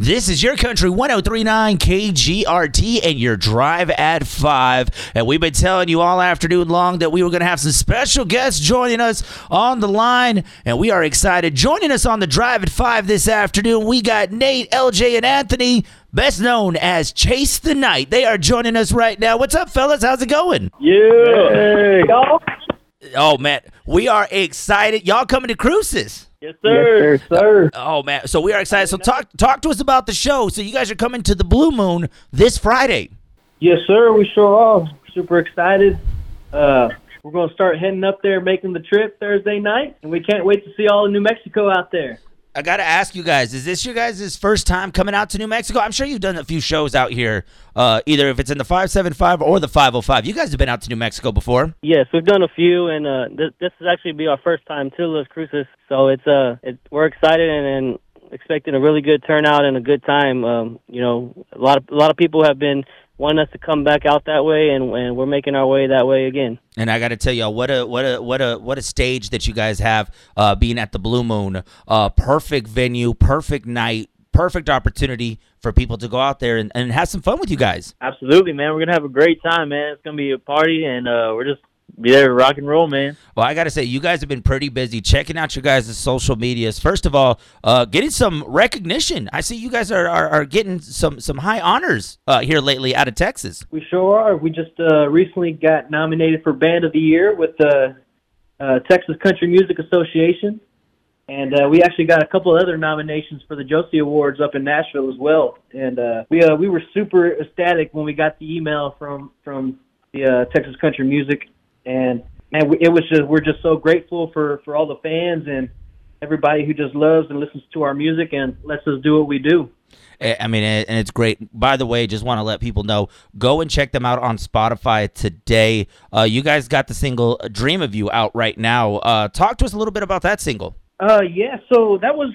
This is your country 1039 KGRT and your drive at 5. And we've been telling you all afternoon long that we were going to have some special guests joining us on the line. And we are excited. Joining us on the drive at 5 this afternoon, we got Nate, LJ, and Anthony, best known as Chase the Night. They are joining us right now. What's up, fellas? How's it going? Yeah. Hey. Oh, man. We are excited. Y'all coming to Cruces? Yes, sir. Yes, sir. Oh, man. So we are excited. So talk to us about the show. So you guys are coming to the Blue Moon this Friday. Yes, sir. We sure are. Super excited. We're going to start heading up there, making the trip Thursday night, and we can't wait to see all of New Mexico out there. I got to ask you guys, is this your guys' first time coming out to New Mexico? I'm sure you've done a few shows out here, either if it's in the 575 or the 505. You guys have been out to New Mexico before. Yes, we've done a few, and this is actually be our first time to Las Cruces. So we're excited and expecting a really good turnout and a good time. A lot of people have been wanting us to come back out that way, and we're making our way that way again. And I got to tell y'all, what a stage that you guys have, being at the Blue Moon. Perfect venue, perfect night, perfect opportunity for people to go out there and have some fun with you guys. Absolutely, man. We're gonna have a great time, man. It's gonna be a party, and we're just be there to rock and roll, man. Well, I got to say, you guys have been pretty busy checking out your guys' social medias. First of all, getting some recognition. I see you guys are getting some high honors here lately out of Texas. We sure are. We just recently got nominated for Band of the Year with the Texas Country Music Association. And we actually got a couple other nominations for the Josie Awards up in Nashville as well. And we were super ecstatic when we got the email from the Texas Country Music. And we're just so grateful for all the fans and everybody who just loves and listens to our music and lets us do what we do. I mean, and it's great. By the way, just want to let people know, go and check them out on Spotify today. You guys got the single "Dream of You" out right now. Talk to us a little bit about that single. Yeah. So that was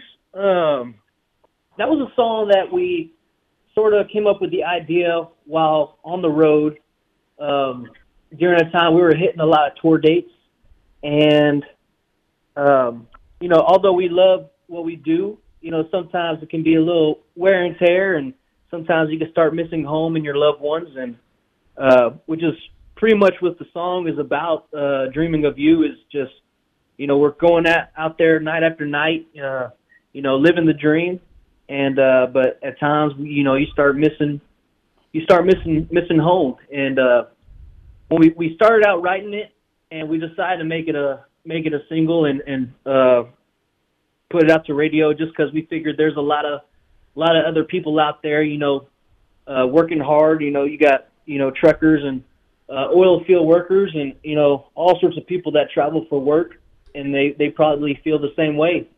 a song that we sort of came up with the idea while on the road. During that time, we were hitting a lot of tour dates, and although we love what we do, sometimes it can be a little wear and tear, and sometimes you can start missing home and your loved ones, and which is pretty much what the song is about. Dreaming of you is just, we're going out there night after night, living the dream, and but at times, you start missing home, and when we started out writing it, and we decided to make it a single and put it out to radio, just because we figured there's a lot of other people out there, working hard. You got truckers and oil field workers, and all sorts of people that travel for work, and they probably feel the same way.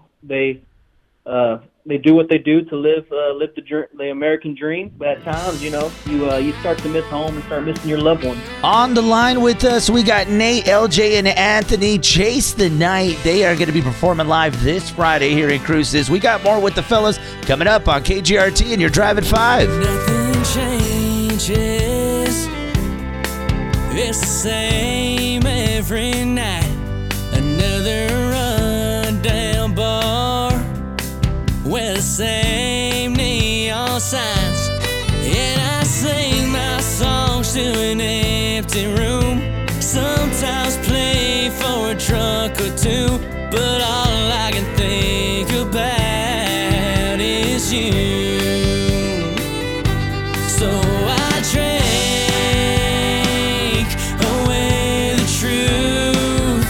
They do what they do to live the American dream, but at times, you start to miss home and start missing your loved ones. On the line with us, we got Nate, LJ, and Anthony. Chase the Night. They are going to be performing live this Friday here in Cruces. We got more with the fellas coming up on KGRT and your drive at 5. Nothing changes. It's the same every night. Another rundown bar with the same neon signs, and I sing my songs to an empty room. Sometimes play for a drunk or two, but all I can think about is you. So I drank away the truth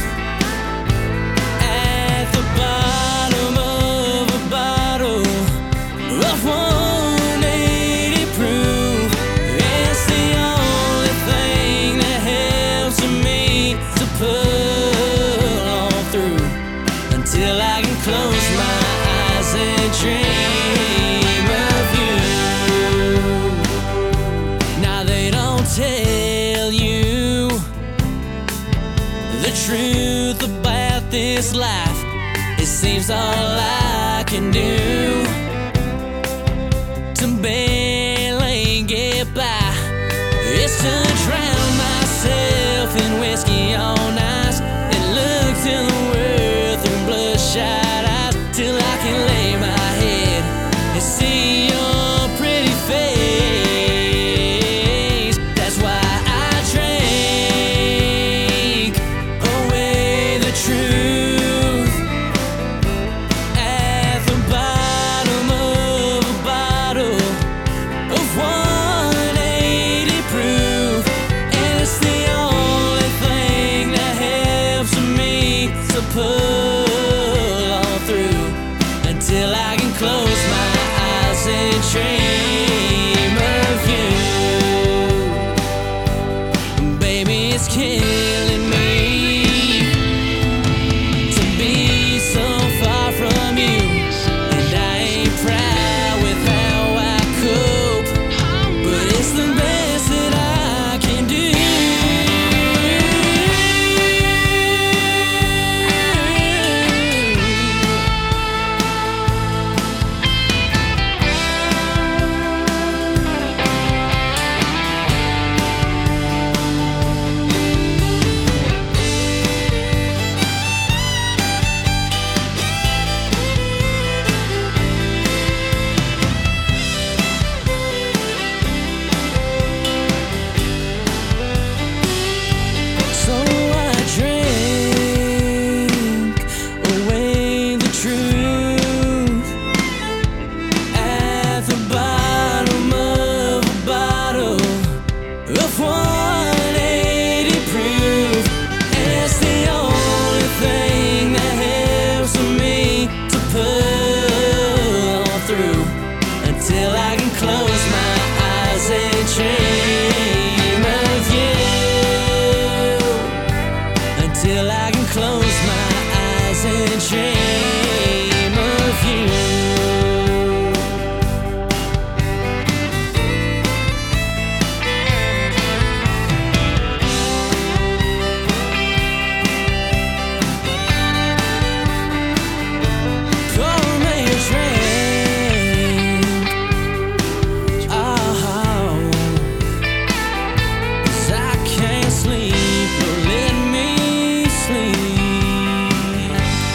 at the bottom of a bottle of 180 proof. It's the only thing that helps me to pull on through until I can close my eyes and dream of you. Now they don't tell you the truth about this life. It seems all I can do to barely get by is to drown myself in whiskey on ice and look to the world through bloodshot eyes till I can lay my head and see see your pretty face. That's why I drank away the truth at the bottom of a bottle of 180 proof, and it's the only thing that helps me to pull on through until I can close my eyes and dream of you. Baby, it's killing me to be so far from you, and I ain't proud with how I cope, but it's the best that I can do. So I drank away the truth at the bottom of a bottle of 180 proof, and it's the only thing that helps me to pull on through until I can close my eyes and dream of you. Until I can close my eyes and dream of you. Pour me a drink. Oh, 'cause I can't sleep. Let me sleep.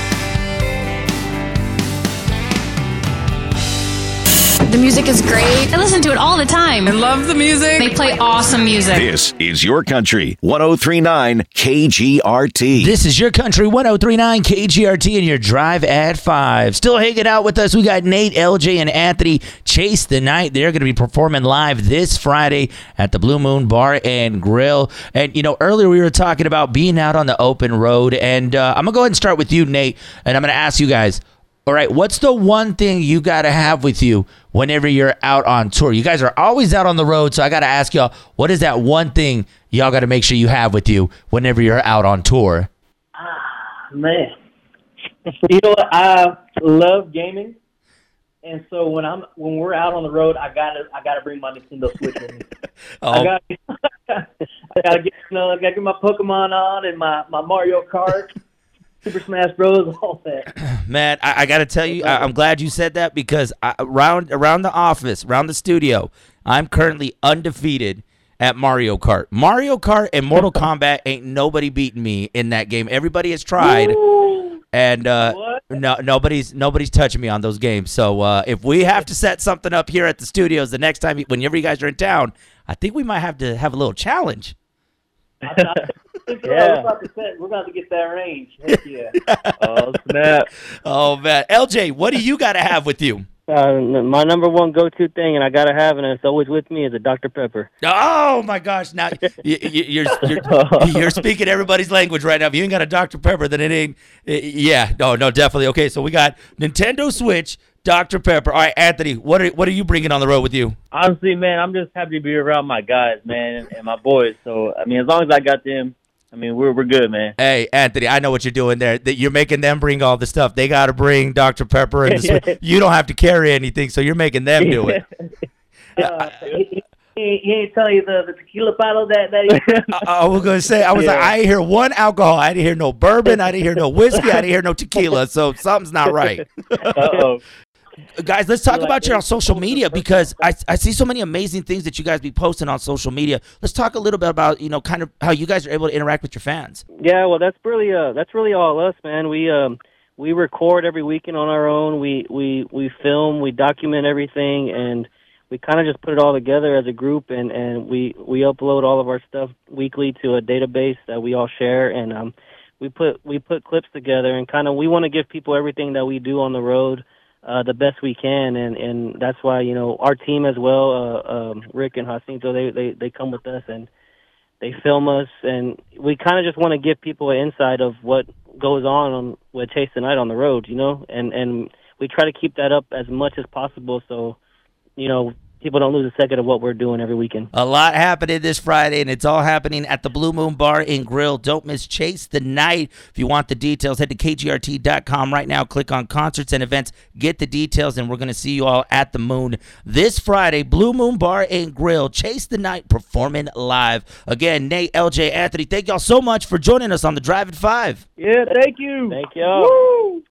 The music is great. I listen to it all the time. I love the music. They play awesome music. This is Your Country 1039 KGRT. This is Your Country 1039 KGRT and your drive at 5. Still hanging out with us. We got Nate, LJ, and Anthony Chase the Night. They're going to be performing live this Friday at the Blue Moon Bar and Grill. And, you know, earlier we were talking about being out on the open road. And I'm going to go ahead and start with you, Nate. And I'm going to ask you guys, all right, what's the one thing you got to have with you whenever you're out on tour? You guys are always out on the road, so I got to ask y'all, what is that one thing y'all got to make sure you have with you whenever you're out on tour? Man, you know what? I love gaming, and so when we're out on the road, I gotta bring my Nintendo Switch with me. I gotta get my Pokemon on and my Mario Kart, Super Smash Bros, all that. Man, I got to tell you, I'm glad you said that because around the office, around the studio, I'm currently undefeated at Mario Kart. Mario Kart and Mortal Kombat ain't nobody beating me in that game. Everybody has tried, and nobody's touching me on those games. So if we have to set something up here at the studios the next time, whenever you guys are in town, I think we might have to have a little challenge. Yeah. We're about to get that range. Heck yeah. Oh, snap. Oh, man. LJ, what do you got to have with you? My number one go-to thing, and I got to have it, and it's always with me, is a Dr. Pepper. Oh, my gosh. Now, you're speaking everybody's language right now. If you ain't got a Dr. Pepper, then it ain't. Yeah, no, definitely. Okay, so we got Nintendo Switch, Dr. Pepper. All right, Anthony, what are you bringing on the road with you? Honestly, man, I'm just happy to be around my guys, man, and my boys. So, I mean, as long as I got them, I mean, we're good, man. Hey, Anthony, I know what you're doing there. You're making them bring all the stuff. They got to bring Dr. Pepper and you don't have to carry anything, so you're making them do it. He ain't telling you the tequila bottle that I was going to say, I was like, I didn't hear one alcohol. I didn't hear no bourbon. I didn't hear no whiskey. I didn't hear no tequila. So something's not right. Uh-oh. Guys, let's talk about you on social media because I see so many amazing things that you guys be posting on social media. Let's talk a little bit about, kind of how you guys are able to interact with your fans. Yeah, well, that's really all us, man. We we record every weekend on our own. We film, we document everything, and we kind of just put it all together as a group, and we upload all of our stuff weekly to a database that we all share, and we put clips together, and kind of we want to give people everything that we do on the road the best we can, and that's why, you know, our team as well, Rick and Jacinto, they come with us and they film us, and we kind of just want to give people an insight of what goes on with Chase the Night on the road, you know, and we try to keep that up as much as possible, so, you know, people don't lose a second of what we're doing every weekend. A lot happening this Friday, and it's all happening at the Blue Moon Bar and Grill. Don't miss Chase the Night. If you want the details, head to kgrt.com right now. Click on concerts and events. Get the details, and we're going to see you all at the Moon this Friday. Blue Moon Bar and Grill. Chase the Night performing live. Again, Nate, LJ, Anthony, thank y'all so much for joining us on the Drive at 5. Yeah, thank you. Thank y'all. Woo!